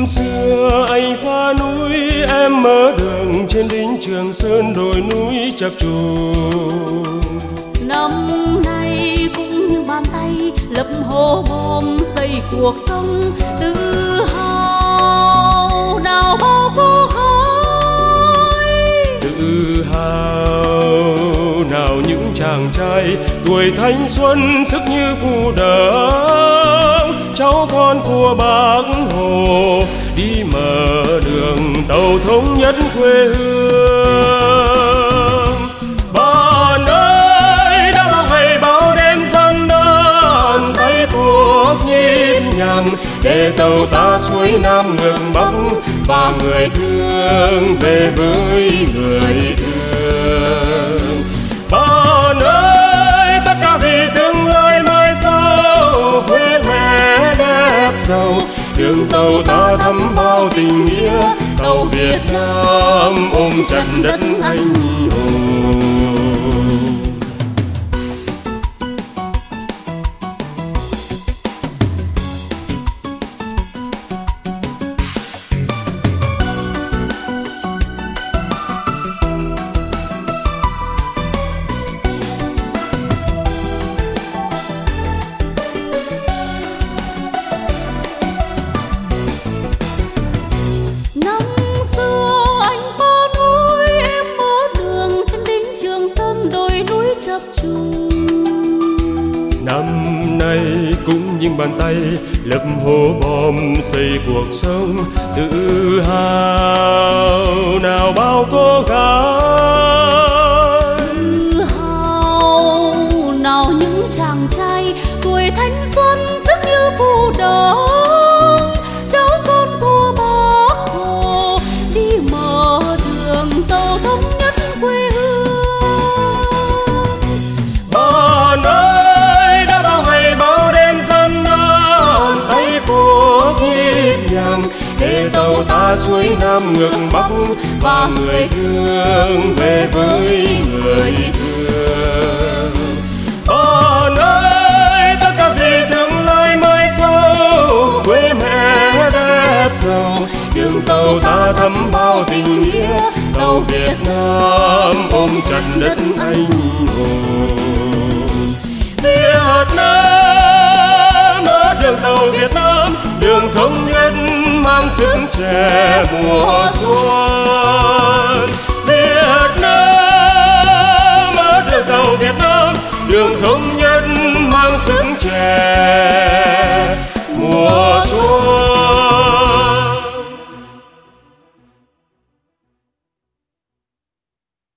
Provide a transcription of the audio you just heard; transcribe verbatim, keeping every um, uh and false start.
xưa anh phá núi, em mở đường trên đỉnh Trường Sơn, đồi núi chập trùng. Năm nay cũng như bàn tay lập hố bom xây cuộc sống tự hào nào bao cô khói. Tự hào nào những chàng trai tuổi thanh xuân sức như phù đấng, cháu con của Bác Hồ đi mở đường tàu thống nhất quê hương. Bạn ơi đã bao ngày bao đêm gian nan, tay cuộc nhịp nhàng để tàu ta xuôi nam ngược bắc, và người thương về với người thương. Bạn ơi tất cả vì tương lai mai sau, quê mẹ đẹp giàu, đường tàu ta thấm bao tình nghĩa, tàu Việt Nam ôm chặt đất anh hùng. Năm nay cũng những bàn tay lập hố bom xây cuộc sống tự hào nào bao cô gái. Tự hào nào những chàng trai tuổi thanh xuân sức như phù đấng, cháu con của Bác Hồ đi mở đường tàu thống nhất quê hương. Bạn ơi đã bao ngày bao đêm gian nan, tay cuộc nhịp nhàng để tàu ta xuôi nam ngược bắc, và người thương về với người thương. Bạn ơi tất cả vì tương lai mai sau, quê mẹ đẹp giàu, đường tàu ta thấm bao tình nghĩa, tàu Việt Nam ôm chặt đất anh hùng. Việt Nam ở đường tàu Việt Nam, đường thống nhất mang sức trẻ mùa xuân.